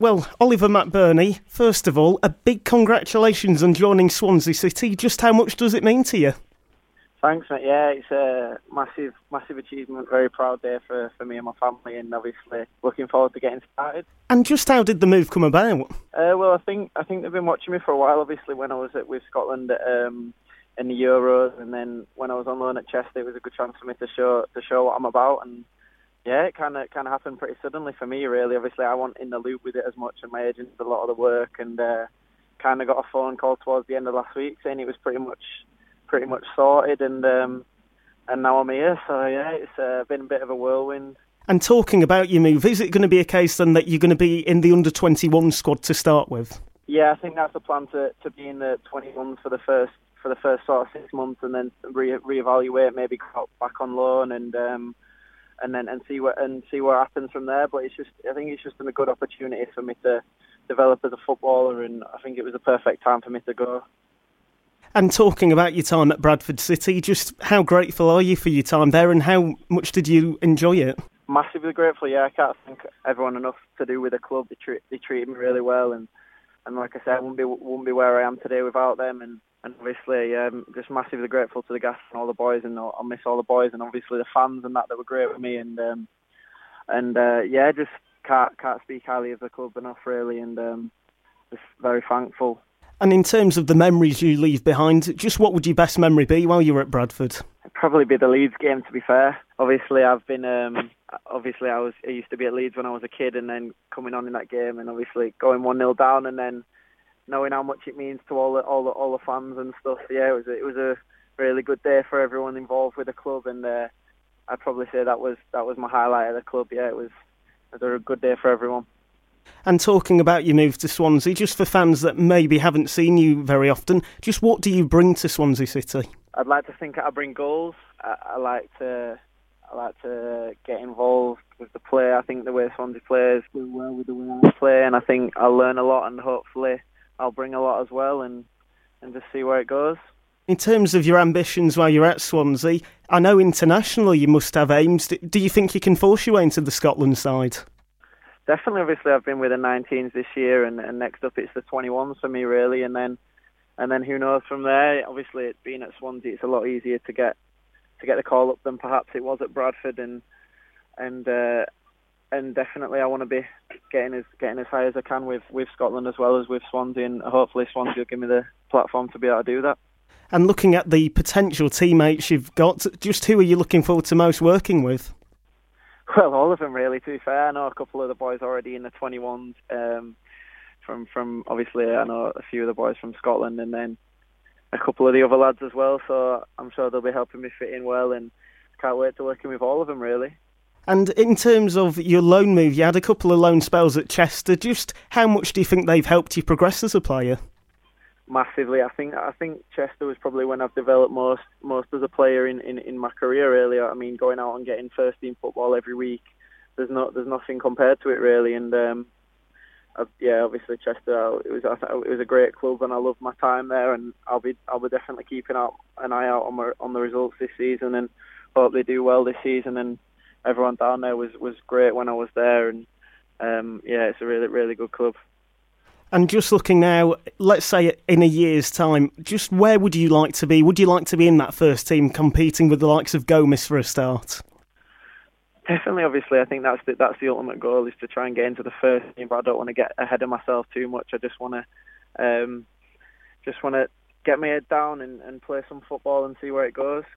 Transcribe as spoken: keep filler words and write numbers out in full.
Well, Oliver McBurney, first of all, a big congratulations on joining Swansea City. Just how much does it mean to you? Thanks, mate. Yeah, it's a massive, massive achievement. Very proud day for, for me and my family, and obviously looking forward to getting started. And just how did the move come about? Uh, well, I think I think they've been watching me for a while. Obviously, when I was at, with Scotland um, in the Euros, and then when I was on loan at Chester, it was a good chance for me to show to show what I'm about. And yeah, it kind of kind of happened pretty suddenly for me. Really, obviously, I wasn't in the loop with it as much, and my agent did a lot of the work, and uh, kind of got a phone call towards the end of last week saying it was pretty much. pretty much sorted, and um, and now I'm here, so yeah, it's uh, been a bit of a whirlwind. And talking about your move, is it going to be a case then that you're going to be in the under twenty-one squad to start with? Yeah, I think that's the plan, to, to be in the twenty-ones for the first for the first sort of six months, and then re reevaluate, maybe go back on loan, and um, and then and see what and see what happens from there. But it's just, I think it's just been a good opportunity for me to develop as a footballer, and I think it was a perfect time for me to go. And talking about your time at Bradford City, just how grateful are you for your time there, and how much did you enjoy it? Massively grateful, yeah. I can't thank everyone enough to do with the club. They, treat, they treated me really well, and, and like I said, I wouldn't be, wouldn't be where I am today without them. And, and obviously, um, just massively grateful to the guys and all the boys, and I'll, I'll miss all the boys, and obviously the fans and that that were great with me. And um, and uh, yeah, just can't can't speak highly of the club enough, really, and um, just very thankful. And in terms of the memories you leave behind, just what would your best memory be while you were at Bradford? It'd probably be the Leeds game, to be fair. Obviously, I've been. Um, obviously, I was. I used to be at Leeds when I was a kid, and then coming on in that game, and obviously going one nil down, and then knowing how much it means to all the all the all the fans and stuff. Yeah, it was. A, it was a really good day for everyone involved with the club, and uh, I'd probably say that was that was my highlight of the club. Yeah, it was. It was a good day for everyone. And talking about your move to Swansea, just for fans that maybe haven't seen you very often, just what do you bring to Swansea City? I'd like to think I bring goals. I, I like to I like to get involved with the play. I think the way Swansea plays do well with the way I play, and I think I'll learn a lot, and hopefully I'll bring a lot as well, and, and just see where it goes. In terms of your ambitions while you're at Swansea, I know internationally you must have aims. Do you think you can force your way into the Scotland side? Definitely, obviously, I've been with the nineteens this year, and, and next up it's the twenty-ones for me, really, and then and then who knows from there. Obviously, being at Swansea, it's a lot easier to get to get the call up than perhaps it was at Bradford, and and uh, and definitely I want to be getting as getting as high as I can with, with Scotland as well as with Swansea, and hopefully Swansea will give me the platform to be able to do that. And looking at the potential teammates you've got, just who are you looking forward to most working with? Well, all of them, really, to be fair. I know a couple of the boys already in the twenty-ones. Um, from, from obviously, I know a few of the boys from Scotland, and then a couple of the other lads as well. So I'm sure they'll be helping me fit in well, and can't wait to working with all of them, really. And in terms of your loan move, you had a couple of loan spells at Chester. Just how much do you think they've helped you progress as a player? Massively. I think I think Chester was probably when I've developed most most as a player in, in, in my career, really. I mean, going out and getting first team football every week, there's not there's nothing compared to it, really. And um, I, yeah, obviously Chester, it was it was a great club, and I loved my time there. And I'll be I'll be definitely keeping out an eye out on my, on the results this season, and hope they do well this season. And everyone down there was, was great when I was there, and um, yeah, it's a really really good club. And just looking now, let's say in a year's time, just where would you like to be? Would you like to be in that first team competing with the likes of Gomis for a start? Definitely, obviously. I think that's the, that's the ultimate goal, is to try and get into the first team, but I don't want to get ahead of myself too much. I just want to um, just want to get my head down and, and play some football and see where it goes.